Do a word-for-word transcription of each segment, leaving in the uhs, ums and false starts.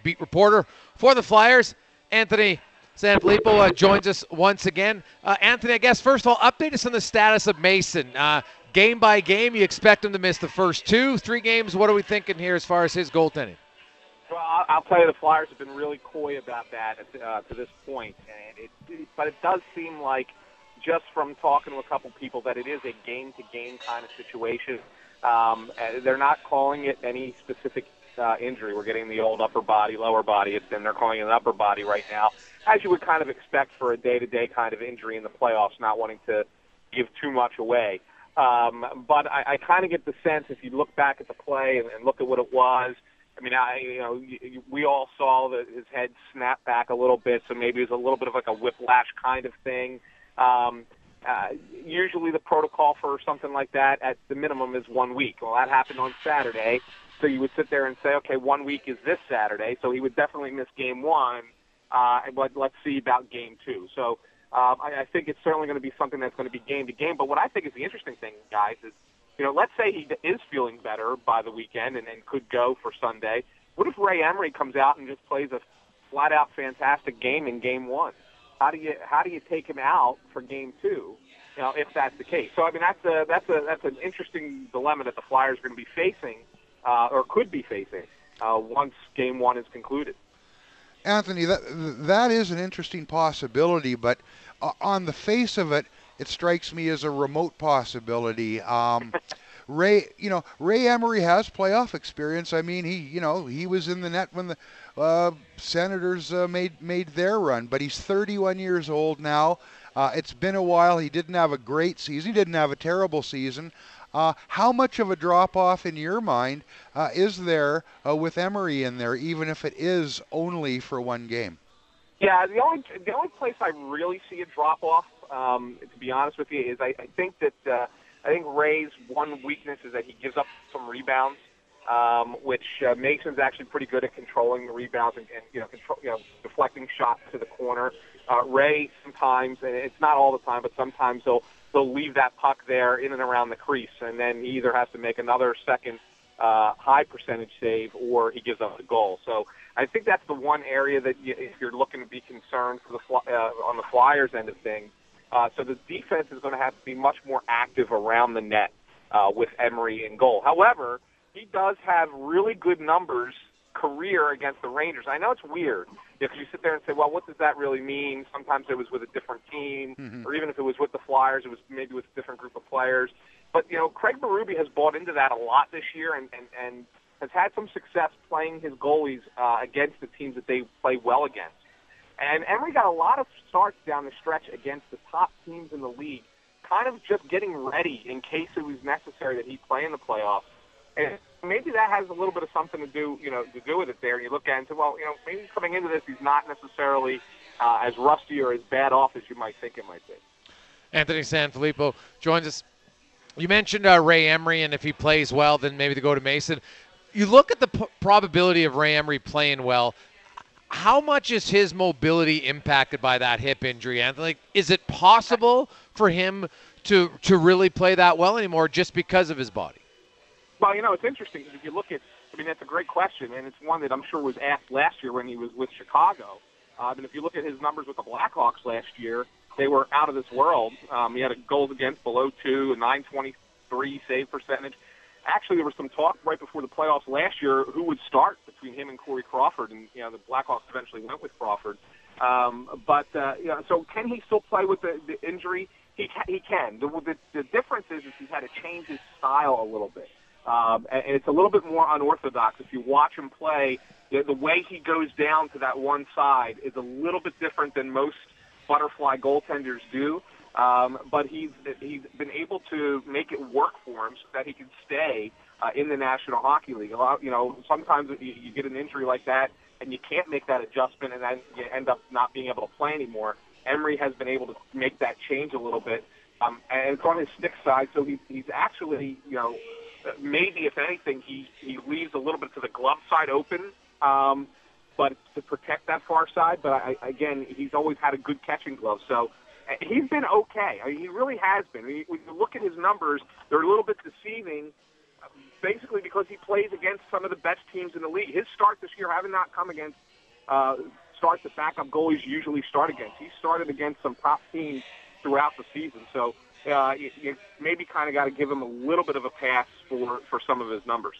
beat reporter for the Flyers. Anthony Sanfilippo uh, joins us once again. Uh, Anthony, I guess, first of all, update us on the status of Mason. Uh, game by game, you expect him to miss the first two, three games. What are we thinking here as far as his goaltending? Well, I'll tell you, the Flyers have been really coy about that uh, to this point. And it, it, but it does seem like, just from talking to a couple people, that it is a game-to-game kind of situation. Um, they're not calling it any specific uh, injury. We're getting the old upper body, lower body, and they're calling it an upper body right now, as you would kind of expect for a day-to-day kind of injury in the playoffs, not wanting to give too much away. Um, but I, I kind of get the sense, if you look back at the play and, and look at what it was, I mean, I, you know, we all saw that his head snap back a little bit, so maybe it was a little bit of like a whiplash kind of thing. Um, uh, usually the protocol for something like that at the minimum is one week. Well, that happened on Saturday, so you would sit there and say, okay, one week is this Saturday, so he would definitely miss game one, uh, but let's see about game two. So um, I, I think it's certainly going to be something that's going to be game to game. But what I think is the interesting thing, guys, is, you know, let's say he is feeling better by the weekend and, and could go for Sunday. What if Ray Emery comes out and just plays a flat-out fantastic game in game one? How do you how do you take him out for game two? You know, if that's the case. So I mean, that's a that's a that's an interesting dilemma that the Flyers are going to be facing, uh, or could be facing, uh, once game one is concluded. Anthony, that that is an interesting possibility, but uh, on the face of it, it strikes me as a remote possibility. Um, Ray, you know, Ray Emery has playoff experience. I mean, he, you know, he was in the net when the uh, Senators uh, made made their run, but he's thirty-one years old now. Uh, it's been a while. He didn't have a great season. He didn't have a terrible season. Uh, how much of a drop-off in your mind uh, is there uh, with Emery in there, even if it is only for one game? Yeah, the only the only place I really see a drop-off, um, to be honest with you, is I, I think that uh, I think Ray's one weakness is that he gives up some rebounds, um, which uh, Mason's actually pretty good at controlling the rebounds and, and you know, control, you know, deflecting shots to the corner. Uh, Ray sometimes, and it's not all the time, but sometimes he'll he'll leave that puck there in and around the crease, and then he either has to make another second uh, high percentage save or he gives up the goal. So I think that's the one area that you, if you're looking to be concerned for the uh, on the Flyers end of things. Uh, so the defense is going to have to be much more active around the net uh, with Emery in goal. However, he does have really good numbers career against the Rangers. I know it's weird if you sit there and say, well, what does that really mean? Sometimes it was with a different team, mm-hmm. or even if it was with the Flyers, it was maybe with a different group of players. But, you know, Craig Berube has bought into that a lot this year and, and, and has had some success playing his goalies uh, against the teams that they play well against. And Emery got a lot of starts down the stretch against the top teams in the league, kind of just getting ready in case it was necessary that he play in the playoffs. And maybe that has a little bit of something to do, you know, to do with it there. And you look at it and say, well, you know, maybe coming into this, he's not necessarily uh, as rusty or as bad off as you might think it might be. Anthony Sanfilippo joins us. You mentioned uh, Ray Emery, and if he plays well, then maybe to go to Mason. You look at the p- probability of Ray Emery playing well. How much is his mobility impacted by that hip injury, Anthony? Like, is it possible for him to to really play that well anymore just because of his body? Well, you know, it's interesting because if you look at, I mean, that's a great question, and it's one that I'm sure was asked last year when he was with Chicago. Uh, and if you look at his numbers with the Blackhawks last year, they were out of this world. Um, he had a goals against below two, a nine twenty-three save percentage. Actually, there was some talk right before the playoffs last year who would start between him and Corey Crawford, and you know the Blackhawks eventually went with Crawford. Um, but uh, you know, so can he still play with the, the injury? He can. He can. The, the, the difference is, is he's had to change his style a little bit, um, and it's a little bit more unorthodox. If you watch him play, the, the way he goes down to that one side is a little bit different than most butterfly goaltenders do. Um, but he's he's been able to make it work for him so that he can stay uh, in the National Hockey League. A lot, you know, sometimes you, you get an injury like that and you can't make that adjustment, and then you end up not being able to play anymore. Emery has been able to make that change a little bit, um, and it's on his stick side, so he, he's actually, you know, maybe if anything, he he leaves a little bit to the glove side open, um, but to protect that far side. But I, again, he's always had a good catching glove, so. He's been okay. I mean, he really has been. I mean, when you look at his numbers, they're a little bit deceiving basically because he plays against some of the best teams in the league. His start this year having not come against uh, starts that backup goalies usually start against. He started against some top teams throughout the season. So uh, you, you maybe kind of got to give him a little bit of a pass for, for some of his numbers.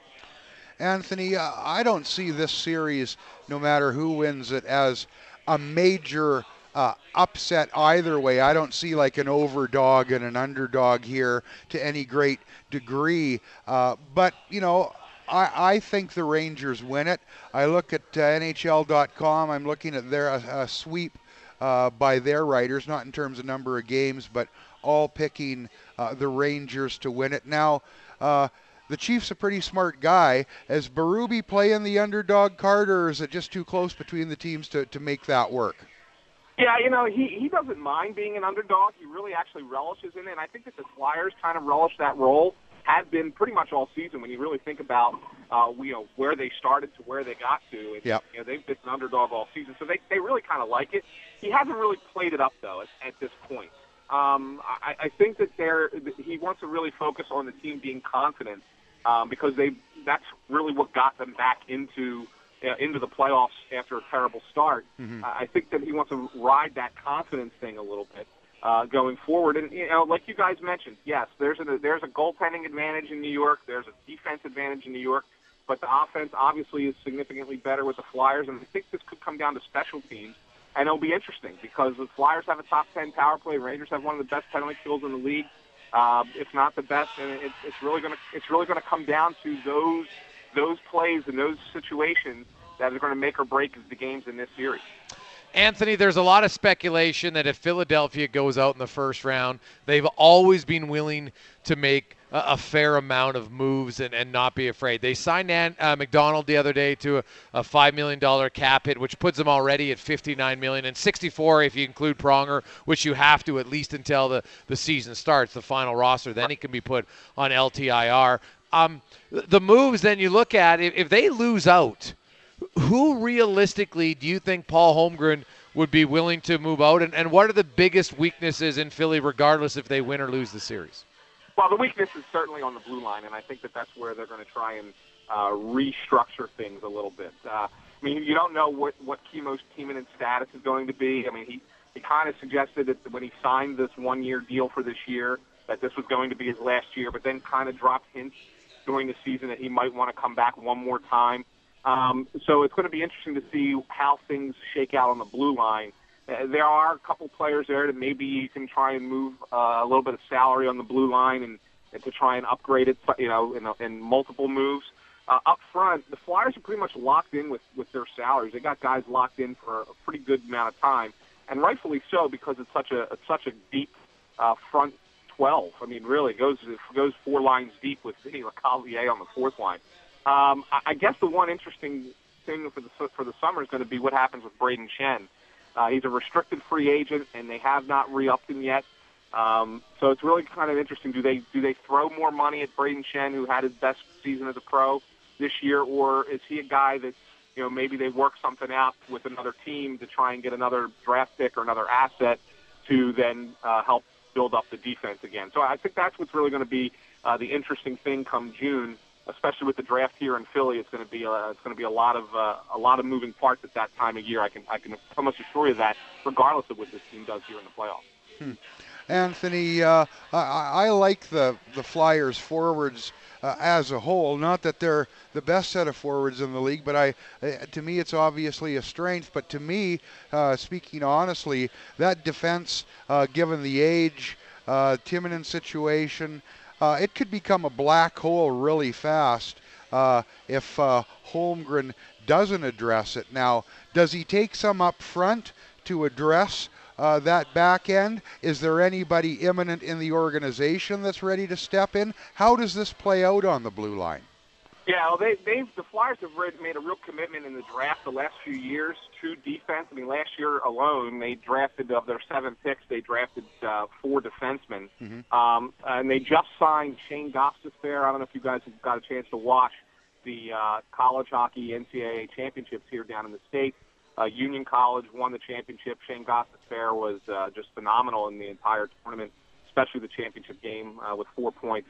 Anthony, uh, I don't see this series, no matter who wins it, as a major uh, upset either way. I don't see like an overdog and an underdog here to any great degree. Uh, but, you know, I, I think the Rangers win it. I look at uh, N H L dot com. I'm looking at their uh, sweep uh, by their writers, not in terms of number of games, but all picking uh, the Rangers to win it. Now, uh, the Chief's a pretty smart guy. Is Berube playing the underdog card, or is it just too close between the teams to, to make that work? Yeah, you know, he, he doesn't mind being an underdog. He really actually relishes in it, and I think that the Flyers kind of relish that role, have been pretty much all season when you really think about uh, you know, where they started to where they got to. And, yep. You know, they've been an underdog all season, so they, they really kind of like it. He hasn't really played it up, though, at, at this point. Um, I, I think that they're, he wants to really focus on the team being confident um, because they that's really what got them back into uh, into the playoffs after a terrible start. Mm-hmm. I think that he wants to ride that confidence thing a little bit uh, going forward. And, you know, like you guys mentioned, yes, there's a, there's a goaltending advantage in New York. There's a defense advantage in New York. But the offense obviously is significantly better with the Flyers, and I think this could come down to special teams. And it'll be interesting because the Flyers have a top ten power play. Rangers have one of the best penalty kills in the league, uh, if not the best. And it, it's really going to it's really going to come down to those those plays and those situations that are going to make or break the games in this series. Anthony, there's a lot of speculation that if Philadelphia goes out in the first round, they've always been willing to make a, a fair amount of moves and, and not be afraid. They signed An, uh, McDonald the other day to a, a five million dollars cap hit, which puts them already at fifty-nine million dollars, and sixty-four if you include Pronger, which you have to at least until the, the season starts, the final roster. Then he can be put on L T I R. Um, the moves, then you look at, if, if they lose out, who realistically do you think Paul Holmgren would be willing to move out, and, and what are the biggest weaknesses in Philly, regardless if they win or lose the series? Well, the weakness is certainly on the blue line, and I think that that's where they're going to try and uh, restructure things a little bit. Uh, I mean, you don't know what, what Kimmo's Timonen status is going to be. I mean, he, he kind of suggested that when he signed this one-year deal for this year that this was going to be his last year, but then kind of dropped hints during the season that he might want to come back one more time. Um, so it's going to be interesting to see how things shake out on the blue line. Uh, there are a couple players there that maybe you can try and move uh, a little bit of salary on the blue line and, and to try and upgrade it, you know, in, in multiple moves. Uh, up front, the Flyers are pretty much locked in with, with their salaries. They got guys locked in for a pretty good amount of time, and rightfully so because it's such a it's such a deep uh, front twelve. I mean, really, it goes it goes four lines deep with Vinny Lecavalier on the fourth line. Um, I, I guess the one interesting thing for the for the summer is going to be what happens with Braden Chen. Uh, he's a restricted free agent, and they have not re-upped him yet. Um, so it's really kind of interesting. Do they do they throw more money at Braden Chen, who had his best season as a pro this year, or is he a guy that, you know, maybe they work something out with another team to try and get another draft pick or another asset to then uh, help build up the defense again? So I think that's what's really going to be uh, the interesting thing come June, especially with the draft here in Philly. It's going to be a, it's going to be a lot of uh, a lot of moving parts at that time of year. I can I can almost assure you that, regardless of what this team does here in the playoffs. Hmm. Anthony, uh, I, I like the the Flyers forwards uh, as a whole. Not that they're the best set of forwards in the league, but I, uh, to me, it's obviously a strength. But to me, uh, speaking honestly, that defense, uh, given the age, uh, Timonen situation, uh, it could become a black hole really fast uh, if uh, Holmgren doesn't address it. Now, does he take some up front to address Uh, that back end? Is there anybody imminent in the organization that's ready to step in? How does this play out on the blue line? Yeah, well, they, they've the Flyers have made a real commitment in the draft the last few years to defense. I mean, last year alone, they drafted, of their seven picks, they drafted uh, four defensemen. Mm-hmm. Um, and they just signed Shane Gostisbehere. I don't know if you guys have got a chance to watch the uh, college hockey N C double A championships here down in the States. Uh, Union College won the championship. Shane Gostisbehere was uh, just phenomenal in the entire tournament, especially the championship game uh, with four points.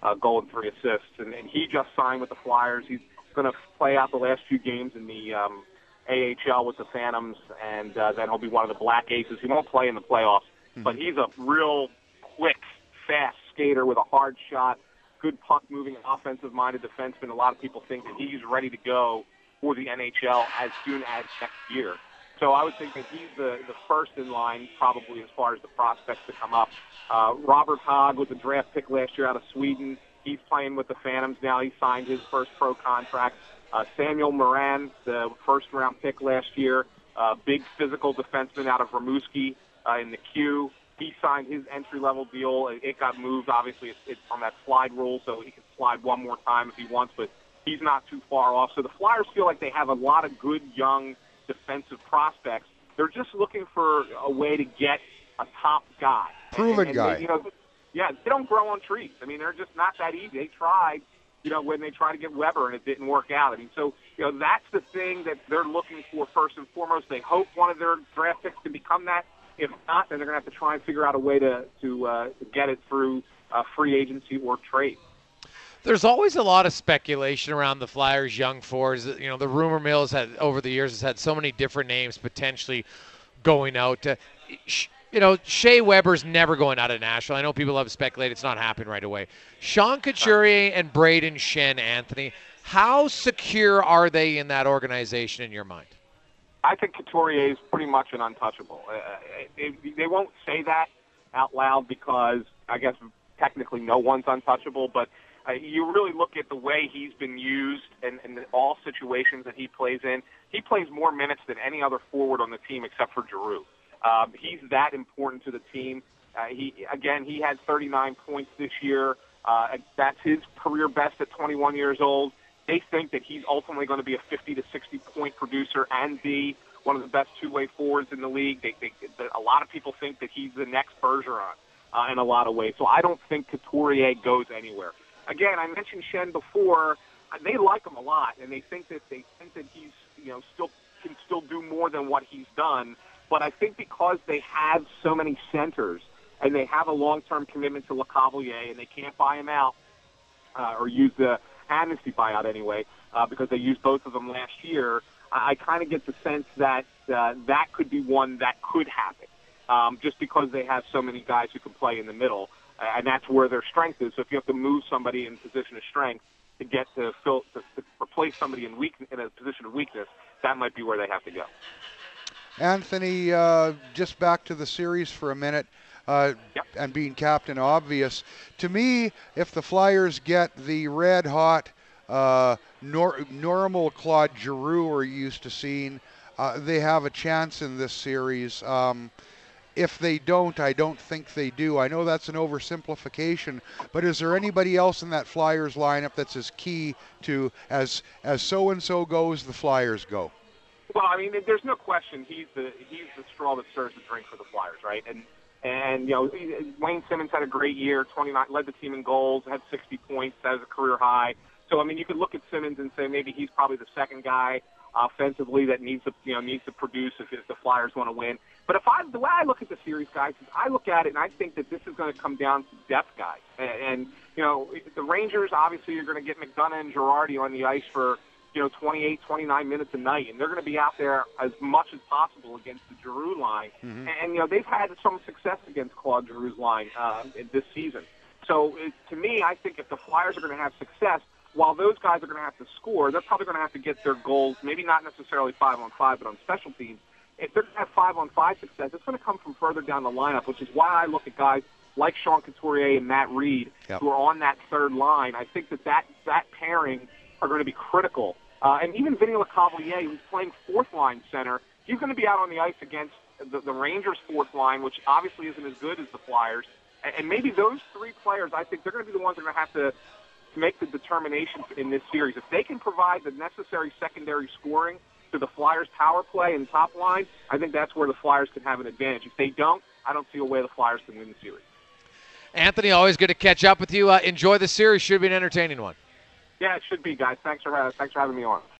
uh, goal and three assists. And, and he just signed with the Flyers. He's going to play out the last few games in the um, A H L with the Phantoms, and uh, then he'll be one of the Black Aces. He won't play in the playoffs, mm-hmm. but he's a real quick, fast skater with a hard shot, good puck-moving, offensive-minded defenseman. A lot of people think that he's ready to go for the N H L as soon as next year. So I would think that he's the, the first in line, probably, as far as the prospects to come up. Uh, Robert Hogg was a draft pick last year out of Sweden. He's playing with the Phantoms now. He signed his first pro contract. Uh, Samuel Morin, the first-round pick last year, uh, big physical defenseman out of Rimouski uh, in the Q. He signed his entry-level deal. It got moved. Obviously, it's, it's on that slide rule, so he can slide one more time if he wants, but he's not too far off. So the Flyers feel like they have a lot of good young defensive prospects. They're just looking for a way to get a top guy. Proven and, and guy. They, you know, yeah, they don't grow on trees. I mean, they're just not that easy. They tried, you know, when they tried to get Weber and it didn't work out. I mean, so, you know, that's the thing that they're looking for first and foremost. They hope one of their draft picks can become that. If not, then they're going to have to try and figure out a way to, to, uh, to get it through uh, free agency or trade. There's always a lot of speculation around the Flyers' young fours. You know, the rumor mill has had, over the years, has had so many different names potentially going out. Uh, you know, Shea Weber's never going out of Nashville. I know people have speculated it's not happening right away. Sean Couturier and Braden Shen, Anthony, how secure are they in that organization in your mind? I think Couturier is pretty much an untouchable. Uh, it, they won't say that out loud because I guess technically no one's untouchable, but Uh, you really look at the way he's been used and, and all situations that he plays in. He plays more minutes than any other forward on the team except for Giroux. Um, he's that important to the team. Uh, he again, he had thirty-nine points this year. Uh, that's his career best at twenty-one years old. They think that he's ultimately going to be a fifty to sixty point producer and be one of the best two-way forwards in the league. They, they, a lot of people think that he's the next Bergeron uh, in a lot of ways. So I don't think Couturier goes anywhere. Again, I mentioned Shen before. They like him a lot, and they think that they think that he's, you know, still can still do more than what he's done. But I think because they have so many centers and they have a long-term commitment to Lecavalier, and they can't buy him out uh, or use the amnesty buyout anyway, uh, because they used both of them last year. I, I kind of get the sense that uh, that could be one that could happen, um, just because they have so many guys who can play in the middle. And that's where their strength is. So if you have to move somebody in position of strength to get to fill to, to replace somebody in weak in a position of weakness, that might be where they have to go. Anthony, uh, just back to the series for a minute, uh, yep. and being captain obvious. To me, if the Flyers get the red-hot, uh, nor- normal Claude Giroux we're used to seeing, uh, they have a chance in this series. Um, If they don't, I don't think they do. I know that's an oversimplification, but is there anybody else in that Flyers lineup that's as key to as as so-and-so goes, the Flyers go? Well, I mean, there's no question he's the he's the straw that stirs the drink for the Flyers, right? And and you know, Wayne Simmons had a great year, twenty-nine, led the team in goals, had sixty points, that was a career high. So I mean, you could look at Simmons and say maybe he's probably the second guy offensively that needs to you know needs to produce if, if the Flyers want to win. But if I, the way I look at the series, guys, is I look at it and I think that this is going to come down to depth, guys. And, and you know, the Rangers, obviously, you're going to get McDonough and Girardi on the ice for, you know, twenty-eight, twenty-nine minutes a night. And they're going to be out there as much as possible against the Giroux line. Mm-hmm. And, and, you know, they've had some success against Claude Giroux's line uh, this season. So, it, to me, I think if the Flyers are going to have success, while those guys are going to have to score, they're probably going to have to get their goals, maybe not necessarily five on five, but on special teams. If they're going to have five-on-five success, it's going to come from further down the lineup, which is why I look at guys like Sean Couturier and Matt Reed, yep. who are on that third line. I think that that, that pairing are going to be critical. Uh, and even Vinny Lecavalier, who's playing fourth-line center, he's going to be out on the ice against the, the Rangers' fourth line, which obviously isn't as good as the Flyers. And, and maybe those three players, I think they're going to be the ones that are going to have to make the determination in this series. If they can provide the necessary secondary scoring to the Flyers' power play and top line, I think that's where the Flyers can have an advantage. If they don't, I don't see a way the Flyers can win the series. Anthony, always good to catch up with you. Uh, enjoy the series. Should be an entertaining one. Yeah, it should be, guys. Thanks for, uh, thanks for having me on.